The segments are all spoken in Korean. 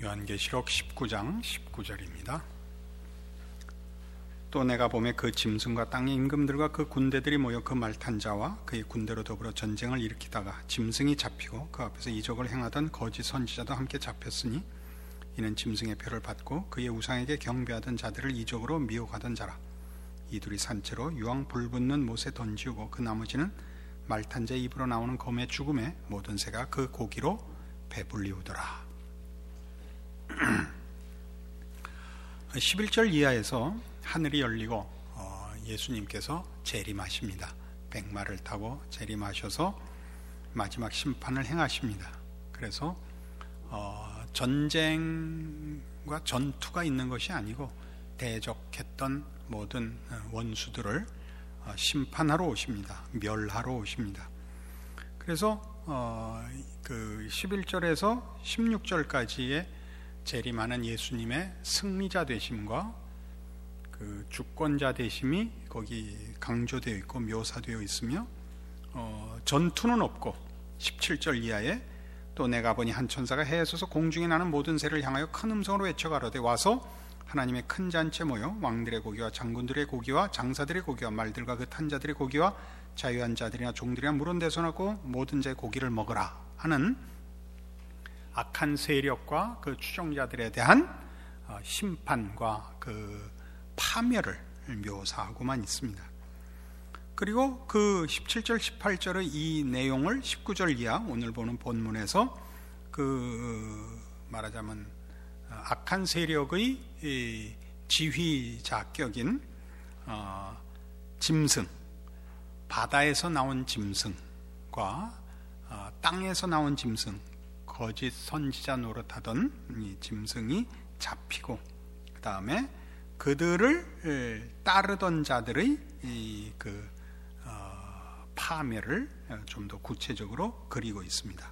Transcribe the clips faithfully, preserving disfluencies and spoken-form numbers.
요한계시록 십구 장 십구 절입니다. 또 내가 보매 그 짐승과 땅의 임금들과 그 군대들이 모여 그 말 탄 자와 그의 군대로 더불어 전쟁을 일으키다가 짐승이 잡히고 그 앞에서 이적을 행하던 거짓 선지자도 함께 잡혔으니 이는 짐승의 표를 받고 그의 우상에게 경배하던 자들을 이적으로 미혹하던 자라. 이 둘이 산채로 유황 불붙는 못에 던지우고 그 나머지는 말 탄 자의 입으로 나오는 검의 죽음에 모든 새가 그 고기로 배불리우더라. 십일 절 이하에서 하늘이 열리고 어, 예수님께서 재림하십니다. 백마를 타고 재림하셔서 마지막 심판을 행하십니다. 그래서 어, 전쟁과 전투가 있는 것이 아니고 대적했던 모든 원수들을 어, 심판하러 오십니다. 멸하러 오십니다. 그래서 어, 그 십일 절에서 십육 절까지의 재림하는 예수님의 승리자 되심과 그 주권자 되심이 거기 강조되어 있고 묘사되어 있으며 어, 전투는 없고 십칠 절 이하에 또 내가 보니 한 천사가 해에 서서 공중에 나는 모든 새를 향하여 큰 음성으로 외쳐 가로되 와서 하나님의 큰 잔치에 모여 왕들의 고기와 장군들의 고기와 장사들의 고기와 말들과 그 탄 자들의 고기와 자유한 자들이나 종들이나 물은 대손하고 모든 자의 고기를 먹으라 하는 악한 세력과 그 추종자들에 대한 심판과 그 파멸을 묘사하고만 있습니다. 그리고 그 십칠 절 십팔 절의 이 내용을 십구 절 이하 오늘 보는 본문에서 그 말하자면 악한 세력의 지휘자격인 짐승, 바다에서 나온 짐승과 땅에서 나온 짐승, 거짓 선지자 노릇하던 이 짐승이 잡히고 그 다음에 그들을 따르던 자들의 이 그 어, 파멸을 좀 더 구체적으로 그리고 있습니다.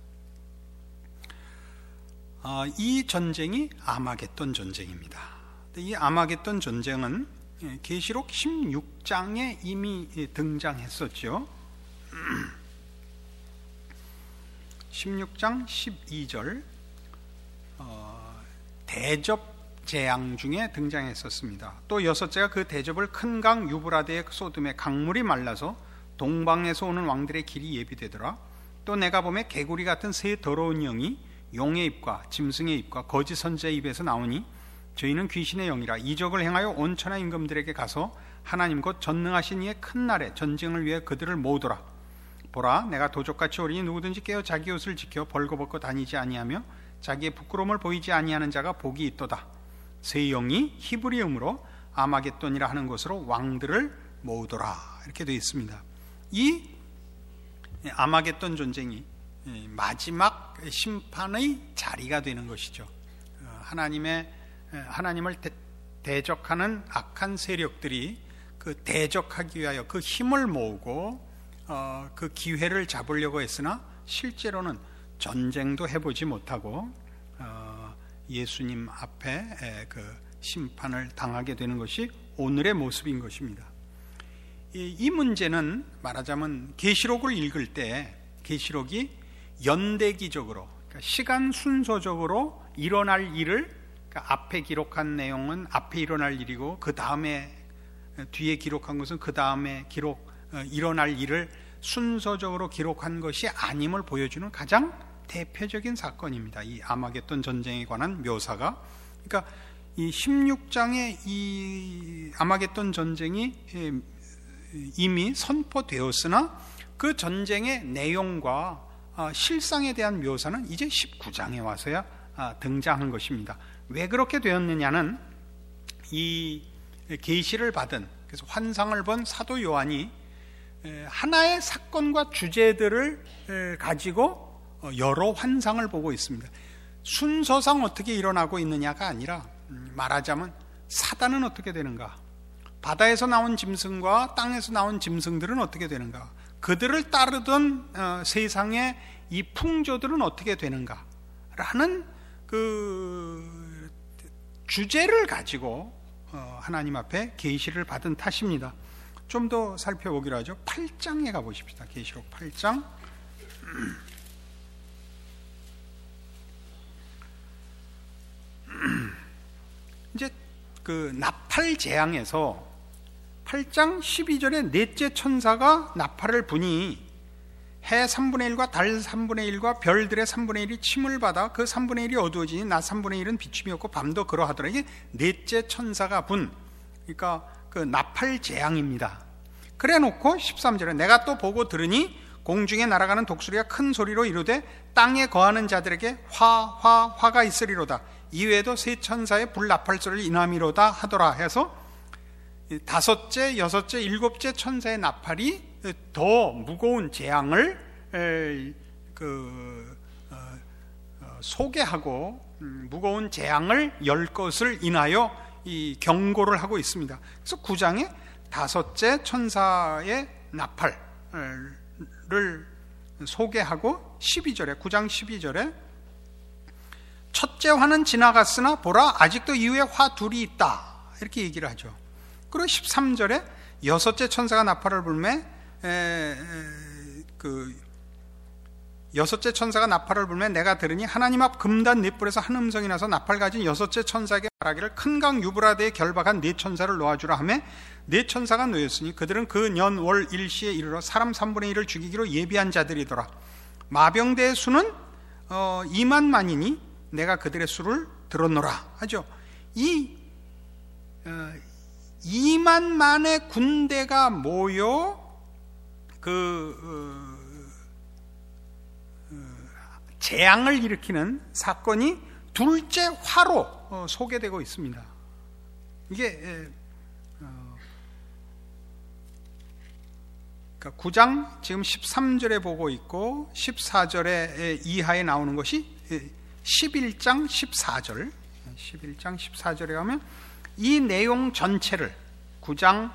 어, 이 전쟁이 아마겟돈 전쟁입니다. 이 아마겟돈 전쟁은 계시록 십육 장에 이미 등장했었죠. 십육 장 십이 절 어, 대접 재앙 중에 등장했었습니다. 또 여섯째가 그 대접을 큰 강 유브라데의 쏟음에 강물이 말라서 동방에서 오는 왕들의 길이 예비되더라. 또 내가 보매 개구리 같은 새 더러운 영이 용의 입과 짐승의 입과 거짓 선지자의 입에서 나오니 저희는 귀신의 영이라 이적을 행하여 온 천하 임금들에게 가서 하나님 곧 전능하신 이의 큰 날에 전쟁을 위해 그들을 모으더라. 보라 내가 도적같이 오리니 누구든지 깨어 자기 옷을 지켜 벌거벗고 다니지 아니하며 자기의 부끄러움을 보이지 아니하는 자가 복이 있도다. 새 영이 히브리음으로 아마겟돈이라 하는 곳으로 왕들을 모으더라 이렇게 되어 있습니다. 이 아마겟돈 전쟁이 마지막 심판의 자리가 되는 것이죠. 하나님의 하나님을 대적하는 악한 세력들이 그 대적하기 위하여 그 힘을 모으고 어, 그 기회를 잡으려고 했으나 실제로는 전쟁도 해보지 못하고 어, 예수님 앞에 그 심판을 당하게 되는 것이 오늘의 모습인 것입니다. 이, 이 문제는 말하자면 계시록을 읽을 때 계시록이 연대기적으로 그러니까 시간 순서적으로 일어날 일을 그러니까 앞에 기록한 내용은 앞에 일어날 일이고 그 다음에 뒤에 기록한 것은 그 다음에 기록 일어날 일을 순서적으로 기록한 것이 아님을 보여주는 가장 대표적인 사건입니다. 이 아마겟돈 전쟁에 관한 묘사가 그러니까 이 십육 장의 이 아마겟돈 전쟁이 이미 선포되었으나 그 전쟁의 내용과 실상에 대한 묘사는 이제 십구 장에 와서야 등장한 것입니다. 왜 그렇게 되었느냐는 이 계시를 받은 그래서 환상을 본 사도 요한이 하나의 사건과 주제들을 가지고 여러 환상을 보고 있습니다. 순서상 어떻게 일어나고 있느냐가 아니라 말하자면 사단은 어떻게 되는가, 바다에서 나온 짐승과 땅에서 나온 짐승들은 어떻게 되는가, 그들을 따르던 세상의 이 풍조들은 어떻게 되는가 라는 그 주제를 가지고 하나님 앞에 계시를 받은 탓입니다. 좀 더 살펴보기로 하죠. 팔 장에 가보십시다. 계시록 팔 장 이제 그 나팔 재앙에서 팔 장 십이 절에 넷째 천사가 나팔을 부니 해 삼분의 일과 달 삼분의 일과 별들의 삼분의 일이 침을 받아 그 삼분의 일이 어두워지니 낮 삼분의 일은 비춤이 없고 밤도 그러하더라. 이게 넷째 천사가 분, 그러니까 그 나팔 재앙입니다. 그래 놓고 십삼 절에 내가 또 보고 들으니 공중에 날아가는 독수리가 큰 소리로 이르되 땅에 거하는 자들에게 화, 화, 화가 있으리로다. 이외에도 세 천사의 불나팔 소리를 인함이로다 하더라 해서 다섯째, 여섯째, 일곱째 천사의 나팔이 더 무거운 재앙을 그 소개하고 무거운 재앙을 열 것을 인하여 이 경고를 하고 있습니다. 그래서 구 장에 다섯째 천사의 나팔을 소개하고 십이 절에 구 장 십이 절에 첫째 화는 지나갔으나 보라 아직도 이후에 화 둘이 있다 이렇게 얘기를 하죠. 그리고 십삼 절에 여섯째 천사가 나팔을 불매 에, 에, 그 여섯째 천사가 나팔을 불매 내가 들으니 하나님 앞 금단 넷불에서 한 음성이 나서 나팔 가진 여섯째 천사에게 말하기를 큰 강 유브라데에 결박한 네 천사를 놓아주라 하며 네 천사가 놓였으니 그들은 그 년 월 일시에 이르러 사람 삼분의 일을 죽이기로 예비한 자들이더라. 마병대의 수는 어, 이만만이니 내가 그들의 수를 들었노라 하죠. 이 어, 이만만의 군대가 모여 그 어, 어, 재앙을 일으키는 사건이 둘째 화로 어, 소개되고 있습니다. 이게 에, 어, 그러니까 구 장 지금 십삼 절에 보고 있고 십사 절에 이하에 나오는 것이 십일 장 십사 절, 십일 장 십사 절에 가면 이 내용 전체를 구 장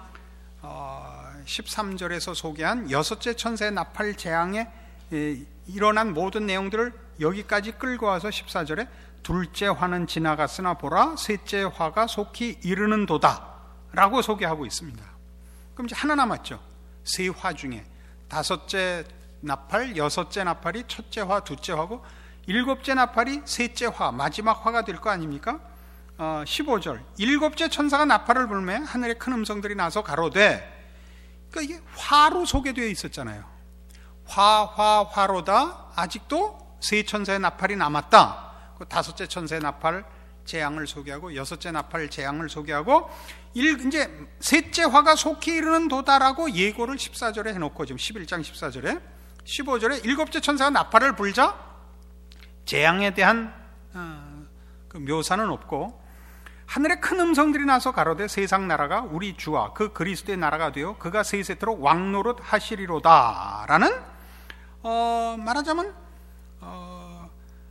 십삼 절에서 소개한 여섯째 천사의 나팔 재앙에 일어난 모든 내용들을 여기까지 끌고 와서 십사 절에 둘째 화는 지나갔으나 보라 셋째 화가 속히 이르는 도다 라고 소개하고 있습니다. 그럼 이제 하나 남았죠. 세 화 중에 다섯째 나팔, 여섯째 나팔이 첫째 화, 둘째 화고 일곱째 나팔이 셋째 화, 마지막 화가 될 거 아닙니까? 어, 십오 절 일곱째 천사가 나팔을 불매 하늘에 큰 음성들이 나서 가로되, 그러니까 이게 화로 소개되어 있었잖아요. 화, 화, 화로다. 아직도 세 천사의 나팔이 남았다. 그 다섯째 천사의 나팔 재앙을 소개하고 여섯째 나팔 재앙을 소개하고 일, 이제 셋째 화가 속히 이르는 도다라고 예고를 십사 절에 해놓고 지금 십일 장 십사 절에 십오 절에 일곱째 천사가 나팔을 불자 재앙에 대한 어, 그 묘사는 없고 하늘에 큰 음성들이 나서 가로되 세상 나라가 우리 주와 그 그리스도의 나라가 되어 그가 세세토록 왕노릇 하시리로다라는 어, 말하자면 어,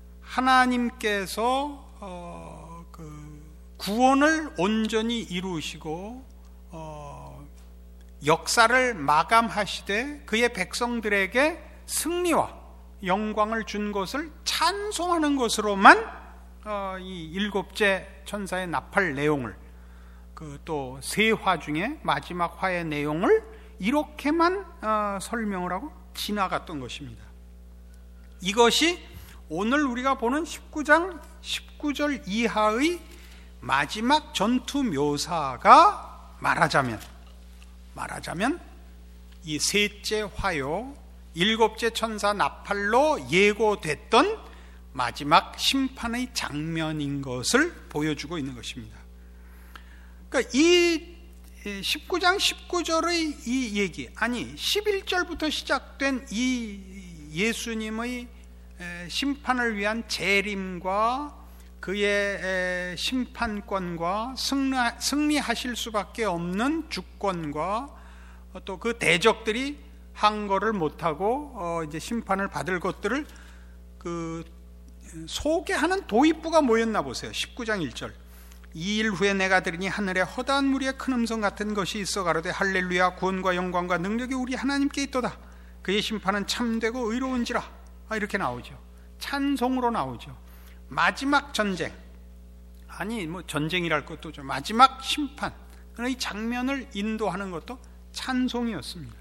하나님께서 어, 그 구원을 온전히 이루시고 어, 역사를 마감하시되 그의 백성들에게 승리와 영광을 준 것을 찬송하는 것으로만 어, 이 일곱째 천사의 나팔 내용을 그 또 세 화 중에 마지막 화의 내용을 이렇게만 어, 설명을 하고 지나갔던 것입니다. 이것이 오늘 우리가 보는 십구 장 십구 절 이하의 마지막 전투 묘사가 말하자면 말하자면 이 셋째 화요 일곱째 천사 나팔로 예고됐던 마지막 심판의 장면인 것을 보여주고 있는 것입니다. 그러니까 이 십구 장 십구 절의 이 얘기, 아니 십일 절부터 시작된 이 예수님의 심판을 위한 재림과 그의 심판권과 승리하실 수밖에 없는 주권과 또 그 대적들이 한 거를 못하고 이제 심판을 받을 것들을 그 소개하는 도입부가 뭐였나 보세요. 십구 장 일 절 이 일 후에 내가 들으니 하늘에 허다한 무리의 큰 음성 같은 것이 있어 가로되 할렐루야 구원과 영광과 능력이 우리 하나님께 있도다. 그의 심판은 참되고 의로운지라. 아, 이렇게 나오죠. 찬송으로 나오죠. 마지막 전쟁, 아니 뭐 전쟁이랄 것도 좀 마지막 심판의 장면을 인도하는 것도 찬송이었습니다.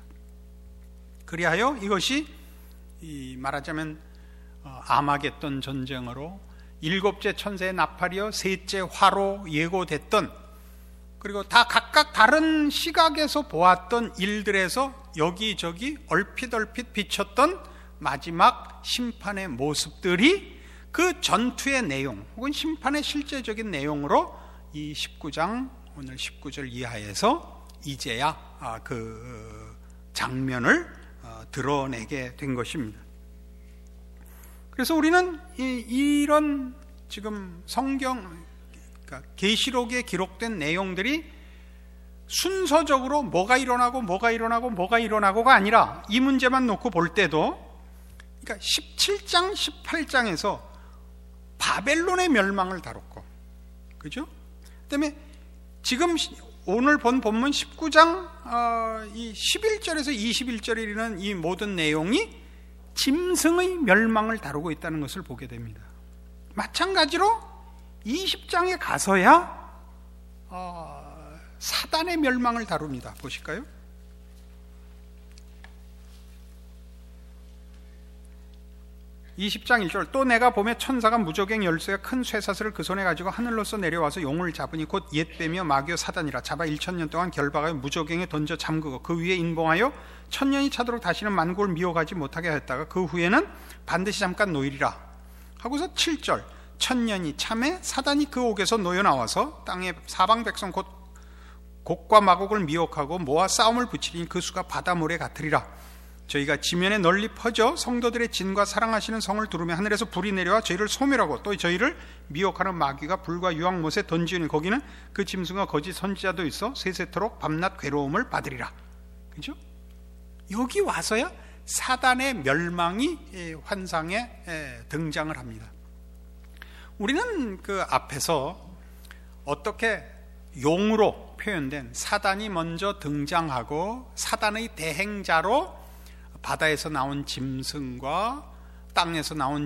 그리하여 이것이 이 말하자면 아마겟돈 전쟁으로 일곱째 천사의 나팔이요 셋째 화로 예고됐던, 그리고 다 각각 다른 시각에서 보았던 일들에서 여기저기 얼핏얼핏 비쳤던 마지막 심판의 모습들이 그 전투의 내용 혹은 심판의 실제적인 내용으로 이 십구 장 오늘 십구 절 이하에서 이제야 그 장면을 드러내게 된 것입니다. 그래서 우리는 이런 지금 성경 그러니까 계시록에 기록된 내용들이 순서적으로 뭐가 일어나고 뭐가 일어나고 뭐가 일어나고가 아니라 이 문제만 놓고 볼 때도, 그러니까 십칠 장 십팔 장에서 바벨론의 멸망을 다뤘고, 그죠? 그다음에 지금 오늘 본 본문 십구 장 어, 이 십일 절에서 이십일 절에 이르는 이 모든 내용이 짐승의 멸망을 다루고 있다는 것을 보게 됩니다. 마찬가지로 이십 장에 가서야 어, 사단의 멸망을 다룹니다. 보실까요? 이십 장 일 절, 또 내가 보매 천사가 무저갱 열쇠가 큰 쇠사슬을 그 손에 가지고 하늘로서 내려와서 용을 잡으니 곧 옛뱀이요 마귀요 사단이라. 잡아 일천 년 동안 결박하여 무저갱에 던져 잠그고 그 위에 인봉하여 천년이 차도록 다시는 만국을 미워가지 못하게 하였다가 그 후에는 반드시 잠깐 놓이리라 하고서 칠 절, 천년이 참에 사단이 그 옥에서 놓여 나와서 땅의 사방 백성 곧 곡과 마곡을 미혹하고 모아 싸움을 붙이리니 그 수가 바다모래 같으리라. 저희가 지면에 널리 퍼져 성도들의 진과 사랑하시는 성을 두르며 하늘에서 불이 내려와 저희를 소멸하고 또 저희를 미혹하는 마귀가 불과 유황못에 던지니 거기는 그 짐승과 거짓 선지자도 있어 세세토록 밤낮 괴로움을 받으리라. 그죠? 여기 와서야 사단의 멸망이 환상에 등장을 합니다. 우리는 그 앞에서 어떻게 용으로 표현된 사단이 먼저 등장하고 사단의 대행자로 바다에서 나온 짐승과 땅에서 나온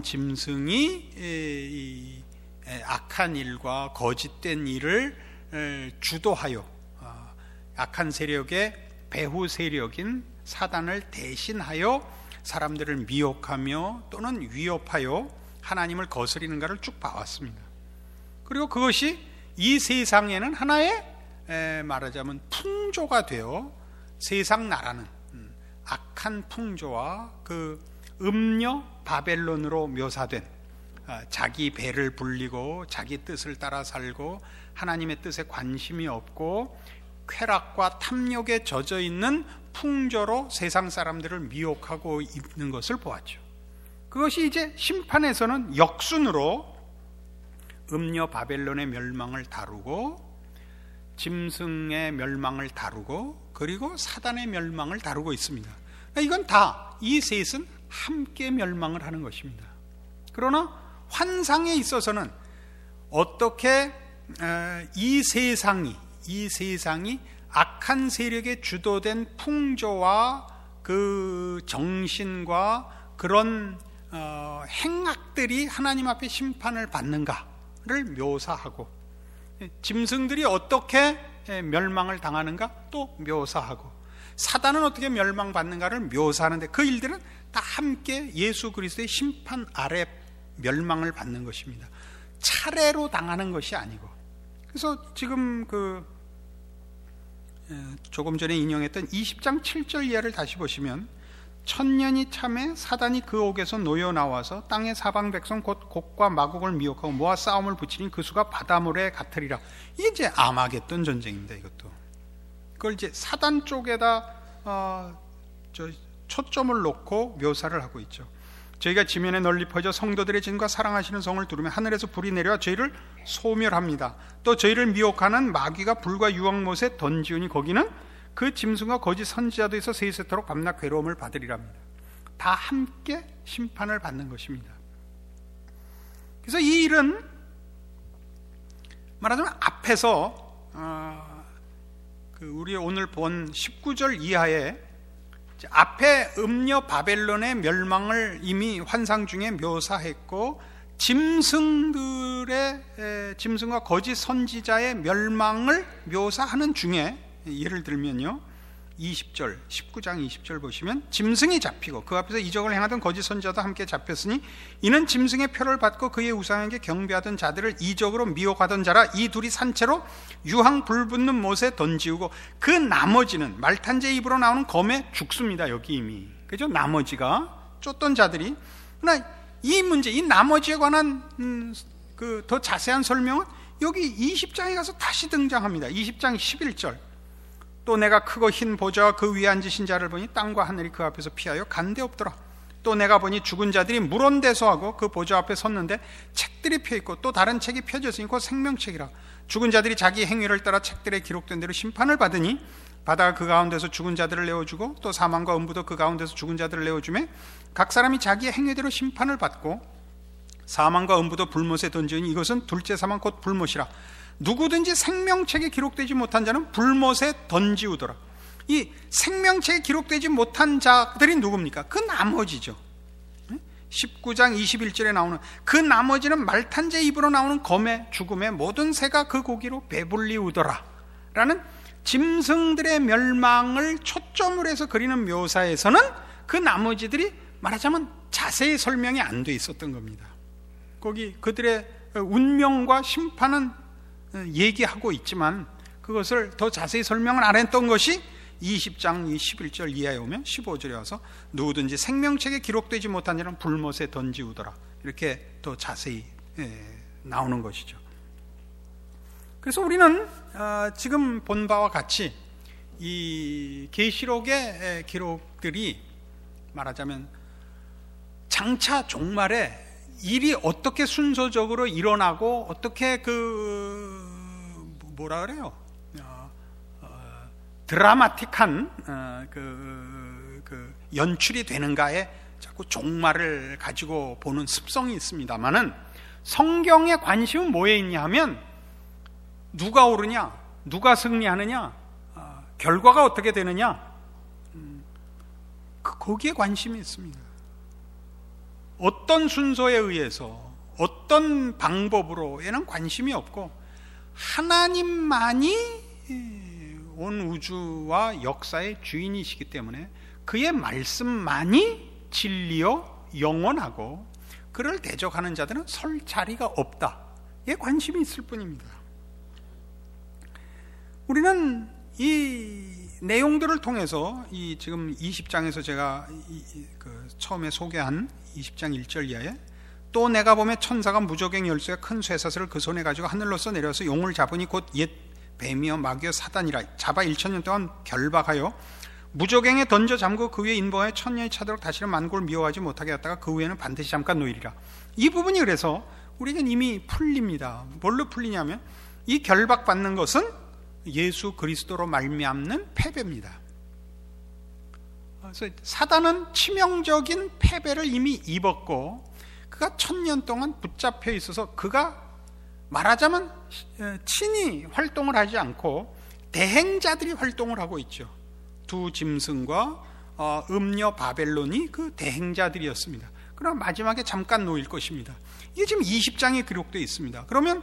짐승이 악한 일과 거짓된 일을 주도하여 악한 세력의 배후 세력인 사단을 대신하여 사람들을 미혹하며 또는 위협하여 하나님을 거스리는가를 쭉 봐왔습니다. 그리고 그것이 이 세상에는 하나의 말하자면 풍조가 되어 세상 나라는 악한 풍조와 그 음녀 바벨론으로 묘사된 자기 배를 불리고 자기 뜻을 따라 살고 하나님의 뜻에 관심이 없고 쾌락과 탐욕에 젖어 있는 풍조로 세상 사람들을 미혹하고 있는 것을 보았죠. 그것이 이제 심판에서는 역순으로 음녀 바벨론의 멸망을 다루고 짐승의 멸망을 다루고 그리고 사단의 멸망을 다루고 있습니다. 이건 다 이 셋은 함께 멸망을 하는 것입니다. 그러나 환상에 있어서는 어떻게 이 세상이 이 세상이 악한 세력에 주도된 풍조와 그 정신과 그런 행악들이 하나님 앞에 심판을 받는가를 묘사하고 짐승들이 어떻게 멸망을 당하는가 또 묘사하고 사단은 어떻게 멸망받는가를 묘사하는데 그 일들은 다 함께 예수 그리스도의 심판 아래 멸망을 받는 것입니다. 차례로 당하는 것이 아니고. 그래서 지금 그 조금 전에 인용했던 이십 장 칠 절 이하를 다시 보시면 천년이 참에 사단이 그 옥에서 놓여 나와서 땅의 사방 백성 곧 곡과 마곡을 미혹하고 모아 싸움을 붙이니 그 수가 바다모래 같으리라. 이게 이제 아마겟돈 전쟁입니다. 이것도 그걸 이제 사단 쪽에다 어, 저 초점을 놓고 묘사를 하고 있죠. 저희가 지면에 널리 퍼져 성도들의 진과 사랑하시는 성을 두르며 하늘에서 불이 내려와 저희를 소멸합니다. 또 저희를 미혹하는 마귀가 불과 유황못에 던지우니 거기는 그 짐승과 거짓 선지자도 있어 세세토록 밤낮 괴로움을 받으리랍니다. 다 함께 심판을 받는 것입니다. 그래서 이 일은 말하자면 앞에서 어, 그 우리 오늘 본 십구 절 이하에 앞에 음녀 바벨론의 멸망을 이미 환상 중에 묘사했고 짐승들의 짐승과 거짓 선지자의 멸망을 묘사하는 중에 예를 들면요 이십 절, 십구 장 이십 절 보시면 짐승이 잡히고 그 앞에서 이적을 행하던 거짓 선지자도 함께 잡혔으니 이는 짐승의 표를 받고 그의 우상에게 경배하던 자들을 이적으로 미혹하던 자라. 이 둘이 산채로 유황 불붙는 못에 던지우고 그 나머지는 말탄제 입으로 나오는 검에 죽습니다. 여기 이미 그죠? 나머지가 쫓던 자들이. 그러나 이 문제, 이 나머지에 관한 음, 그 더 자세한 설명은 여기 이십 장에 가서 다시 등장합니다. 이십 장 십일 절. 또 내가 크고 흰 보좌와 그 위에 앉으신 자를 보니 땅과 하늘이 그 앞에서 피하여 간데 없더라. 또 내가 보니 죽은 자들이 물온대소하고 그 보좌 앞에 섰는데 책들이 펴있고 또 다른 책이 펴졌으니 곧 생명책이라. 죽은 자들이 자기 행위를 따라 책들에 기록된 대로 심판을 받으니 바다가 그 가운데서 죽은 자들을 내어주고 또 사망과 음부도 그 가운데서 죽은 자들을 내어주매 각 사람이 자기의 행위대로 심판을 받고 사망과 음부도 불못에 던지니 이것은 둘째 사망 곧 불못이라. 누구든지 생명책에 기록되지 못한 자는 불못에 던지우더라. 이 생명책에 기록되지 못한 자들이 누굽니까? 그 나머지죠. 십구 장 이십일 절에 나오는 그 나머지는 말탄제 입으로 나오는 검의 죽음의 모든 새가 그 고기로 배불리우더라 라는 짐승들의 멸망을 초점으로 해서 그리는 묘사에서는 그 나머지들이 말하자면 자세히 설명이 안 돼 있었던 겁니다. 거기 그들의 운명과 심판은 얘기하고 있지만 그것을 더 자세히 설명을 안 했던 것이 이십 장 십일 절 이하에 오면 십오 절에 와서 누구든지 생명책에 기록되지 못한 자는 불못에 던지우더라 이렇게 더 자세히 나오는 것이죠. 그래서 우리는 지금 본 바와 같이 이 계시록의 기록들이 말하자면 장차 종말에 일이 어떻게 순서적으로 일어나고 어떻게 그 뭐라 그래요? 어, 어, 드라마틱한 어, 그, 그 연출이 되는가에 자꾸 종말을 가지고 보는 습성이 있습니다만은 성경의 관심은 뭐에 있냐 하면 누가 오르냐, 누가 승리하느냐, 어, 결과가 어떻게 되느냐, 음, 그, 거기에 관심이 있습니다. 어떤 순서에 의해서 어떤 방법으로에는 관심이 없고 하나님만이 온 우주와 역사의 주인이시기 때문에 그의 말씀만이 진리요 영원하고 그를 대적하는 자들은 설 자리가 없다에 관심이 있을 뿐입니다. 우리는 이 내용들을 통해서 이 지금 이십 장에서 제가 이, 이, 그 처음에 소개한 이십 장 일 절 이하에 또 내가 보매 천사가 무저갱 열쇠와 큰 쇠사슬을 그 손에 가지고 하늘로서 내려서 용을 잡으니 곧 옛 뱀이여 마귀여 사단이라. 잡아 일천 년 동안 결박하여 무저갱에 던져 잠그고 그 위에 인보하여 천년이 차도록 다시는 만국을 미워하지 못하게 했다가 그 후에는 반드시 잠깐 놓이리라. 이 부분이 그래서 우리는 이미 풀립니다. 뭘로 풀리냐면 이 결박받는 것은 예수 그리스도로 말미암는 패배입니다. 그래서 사단은 치명적인 패배를 이미 입었고 그가 천년 동안 붙잡혀 있어서 그가 말하자면 친히 활동을 하지 않고 대행자들이 활동을 하고 있죠. 두 짐승과 음녀 바벨론이 그 대행자들이었습니다. 그러나 마지막에 잠깐 놓일 것입니다. 이게 지금 이십 장에 기록되어 있습니다. 그러면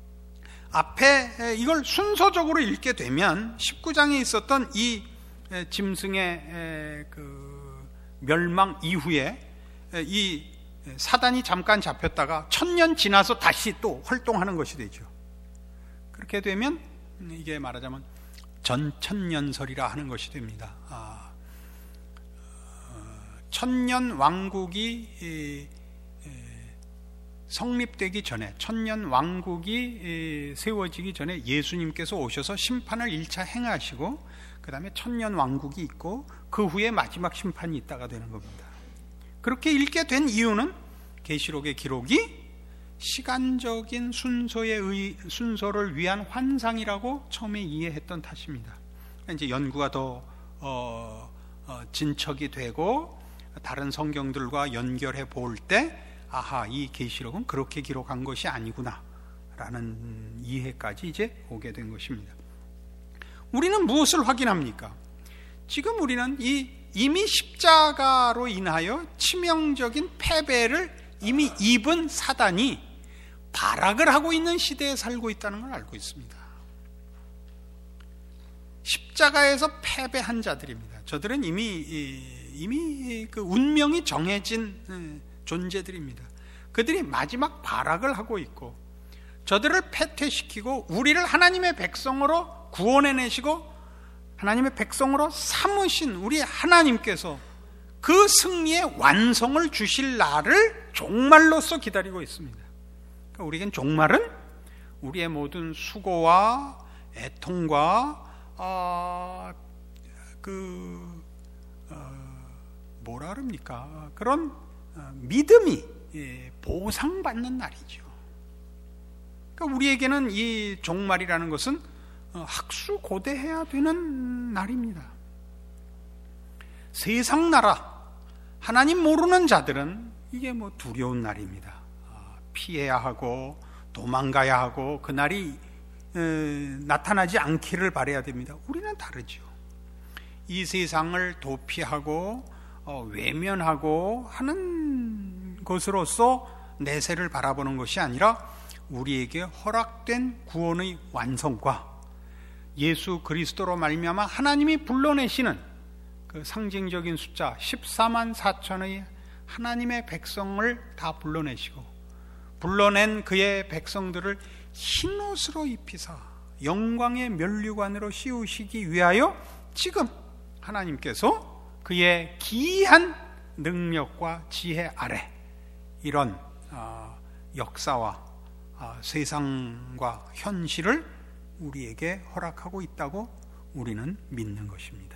앞에 이걸 순서적으로 읽게 되면 십구 장에 있었던 이 짐승의 그 멸망 이후에 이 사단이 잠깐 잡혔다가 천년 지나서 다시 또 활동하는 것이 되죠. 그렇게 되면 이게 말하자면 전천년설이라 하는 것이 됩니다. 아, 천년 왕국이 성립되기 전에, 천년 왕국이 세워지기 전에 예수님께서 오셔서 심판을 일 차 행하시고 그 다음에 천년 왕국이 있고 그 후에 마지막 심판이 있다가 되는 겁니다. 그렇게 읽게 된 이유는 계시록의 기록이 시간적인 순서의 의, 순서를 위한 환상이라고 처음에 이해했던 탓입니다. 이제 연구가 더 어, 어, 진척이 되고 다른 성경들과 연결해 볼 때 아하, 이 계시록은 그렇게 기록한 것이 아니구나 라는 이해까지 이제 오게 된 것입니다. 우리는 무엇을 확인합니까? 지금 우리는 이 이미 십자가로 인하여 치명적인 패배를 이미 입은 사단이 발악을 하고 있는 시대에 살고 있다는 걸 알고 있습니다. 십자가에서 패배한 자들입니다. 저들은 이미 이미 그 운명이 정해진 존재들입니다. 그들이 마지막 발악을 하고 있고, 저들을 패퇴시키고 우리를 하나님의 백성으로 구원해내시고 하나님의 백성으로 삼으신 우리 하나님께서 그 승리의 완성을 주실 날을 종말로서 기다리고 있습니다. 그러니까 우리에겐 종말은 우리의 모든 수고와 애통과 어, 그 어, 뭐라 그럽니까? 그런 어, 믿음이 예, 보상받는 날이죠. 그러니까 우리에게는 이 종말이라는 것은 어, 학수고대해야 되는 날입니다. 세상 나라, 하나님 모르는 자들은 이게 뭐 두려운 날입니다. 어, 피해야 하고 도망가야 하고 그날이 에, 나타나지 않기를 바라야 됩니다. 우리는 다르죠. 이 세상을 도피하고 어, 외면하고 하는 것으로서 내세를 바라보는 것이 아니라 우리에게 허락된 구원의 완성과 예수 그리스도로 말미암아 하나님이 불러내시는 그 상징적인 숫자 십사만 사천의 하나님의 백성을 다 불러내시고, 불러낸 그의 백성들을 흰옷으로 입히사 영광의 면류관으로 씌우시기 위하여 지금 하나님께서 그의 기이한 능력과 지혜 아래 이런 역사와 세상과 현실을 우리에게 허락하고 있다고 우리는 믿는 것입니다.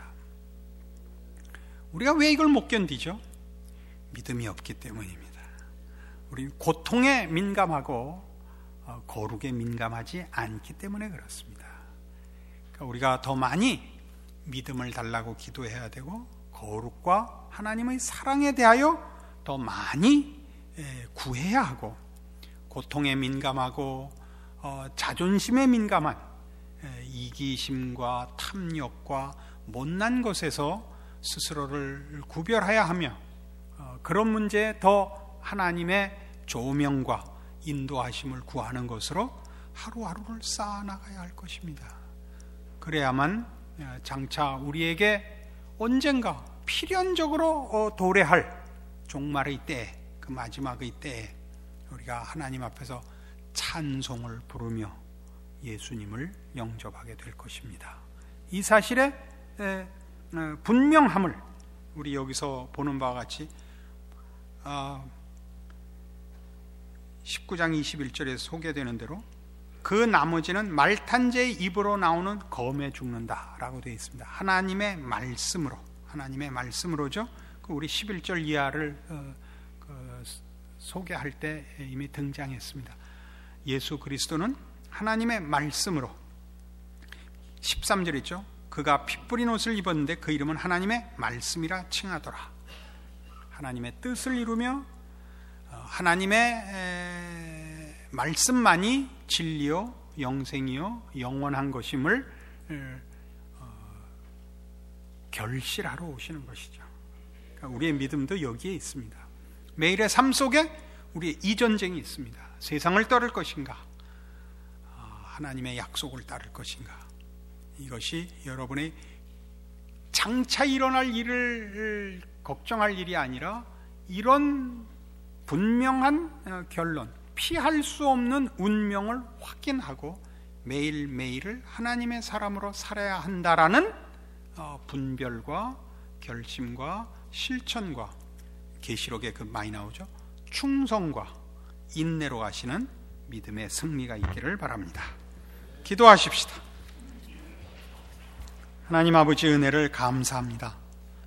우리가 왜 이걸 못 견디죠? 믿음이 없기 때문입니다. 우리 고통에 민감하고 거룩에 민감하지 않기 때문에 그렇습니다. 그러니까 우리가 더 많이 믿음을 달라고 기도해야 되고, 거룩과 하나님의 사랑에 대하여 더 많이 구해야 하고, 고통에 민감하고 어, 자존심에 민감한 이기심과 탐욕과 못난 것에서 스스로를 구별해야 하며, 어, 그런 문제에 더 하나님의 조명과 인도하심을 구하는 것으로 하루하루를 쌓아나가야 할 것입니다. 그래야만 장차 우리에게 언젠가 필연적으로 도래할 종말의 때, 그 마지막의 때에 우리가 하나님 앞에서 찬송을 부르며 예수님을 영접하게 될 것입니다. 이 사실의 분명함을 우리 여기서 보는 바와 같이 십구 장 이십일 절에 소개되는 대로 그 나머지는 말탄제의 입으로 나오는 검에 죽는다라고 되어 있습니다. 하나님의 말씀으로, 하나님의 말씀으로죠. 우리 십일 절 이하를 소개할 때 이미 등장했습니다. 예수 그리스도는 하나님의 말씀으로, 십삼 절 있죠. 그가 피 뿌린 옷을 입었는데 그 이름은 하나님의 말씀이라 칭하더라. 하나님의 뜻을 이루며 하나님의 말씀만이 진리요 영생이요 영원한 것임을 결실하러 오시는 것이죠. 그러니까 우리의 믿음도 여기에 있습니다. 매일의 삶 속에 우리의 이 전쟁이 있습니다. 세상을 따를 것인가, 하나님의 약속을 따를 것인가. 이것이 여러분의 장차 일어날 일을 걱정할 일이 아니라 이런 분명한 결론, 피할 수 없는 운명을 확인하고 매일매일을 하나님의 사람으로 살아야 한다라는 분별과 결심과 실천과, 계시록에 그 많이 나오죠, 충성과 인내로 가시는 믿음의 승리가 있기를 바랍니다. 기도하십시다. 하나님 아버지, 은혜를 감사합니다.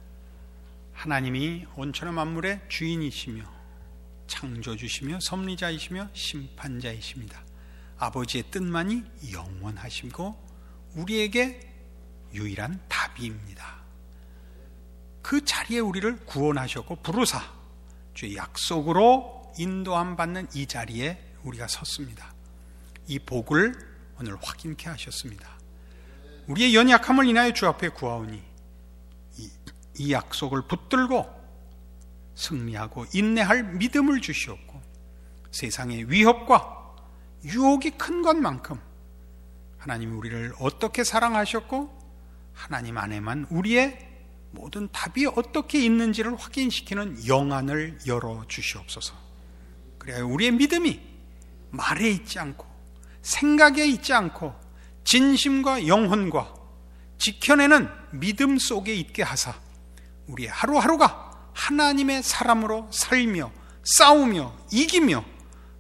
하나님이 온천한 만물의 주인이시며 창조주시며 섭리자이시며 심판자이십니다. 아버지의 뜻만이 영원하시고 우리에게 유일한 답입니다. 그 자리에 우리를 구원하셨고 부르사 주의 약속으로 인도함 받는 이 자리에 우리가 섰습니다. 이 복을 오늘 확인케 하셨습니다. 우리의 연약함을 인하여 주 앞에 구하오니 이, 이 약속을 붙들고 승리하고 인내할 믿음을 주시옵고, 세상의 위협과 유혹이 큰 것만큼 하나님이 우리를 어떻게 사랑하셨고 하나님 안에만 우리의 모든 답이 어떻게 있는지를 확인시키는 영안을 열어주시옵소서. 그래야 우리의 믿음이 말에 있지 않고 생각에 있지 않고 진심과 영혼과 지켜내는 믿음 속에 있게 하사 우리의 하루하루가 하나님의 사람으로 살며 싸우며 이기며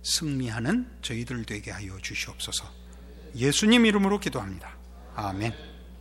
승리하는 저희들 되게 하여 주시옵소서. 예수님 이름으로 기도합니다. 아멘.